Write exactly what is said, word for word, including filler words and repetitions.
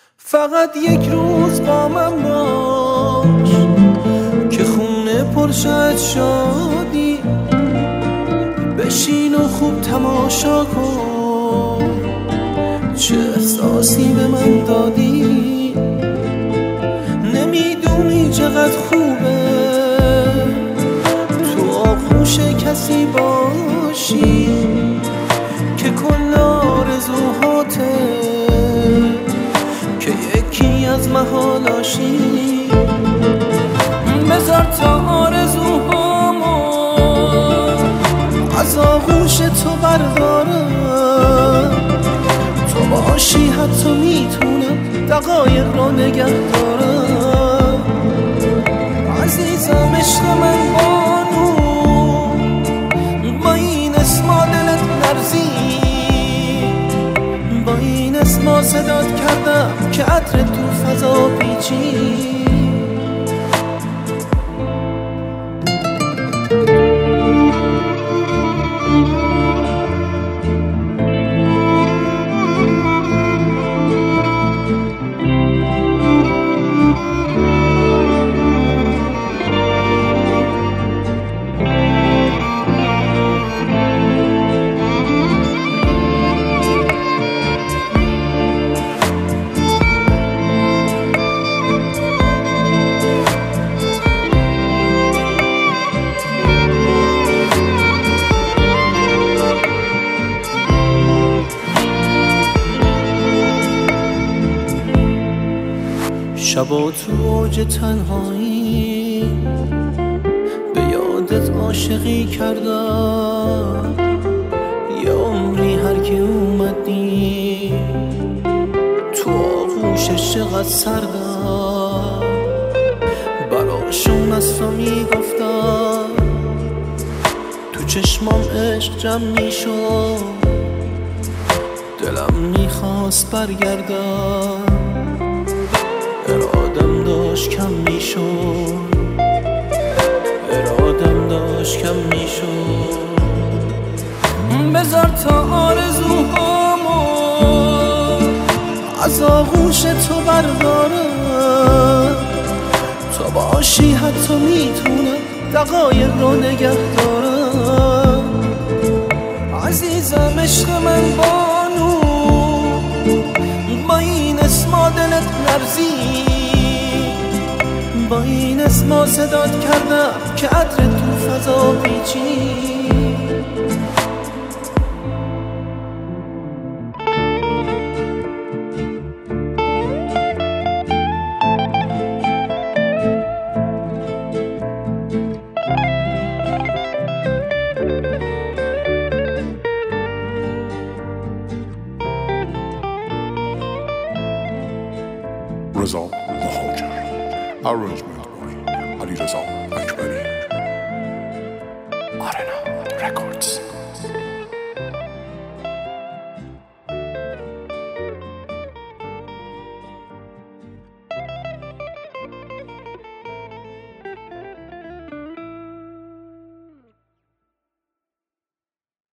فقط یک روز با من باش که خونه پرشد شادی، بشین و خوب تماشا کن چه احساسی به من دادی. نمیدونی چقدر خوبه تو آغوش کسی باشی که کل آرزوهاته، که یکی از محالاشی. بذار تا آرزوهامو از آغوش تو بردارم، تو باشی حتی میتونم دقایق رو نگه دارم. عزیزم عشق من بانو، با این اسما دلت لرزی، با این اسما صدات کردم که عطر تو فضا پیچی. شبا تو اوج تنهایی به یادت عاشقی کردم، یه عمری هر کی اومدی تو آغوشش چقدر سردم. براشون از تو میگفتم، تو چشمام عشق جمع میشد، دلم میخواست برگردم، ارادم داشت کم میشد، ارادم داشت کم میشد. بذار تا آرزوهامو از آغوش تو بردارم، تو باشی حتی میتونم دقایق رو نگه دارم. عزیزم عشق من بانو، با این اسما دلت لرزی، با این اسما صدات کردم که عطر تو فضا پیچی. رضا مهاجر. Arrangement by علیرضا اکبری. آرنا رکوردز.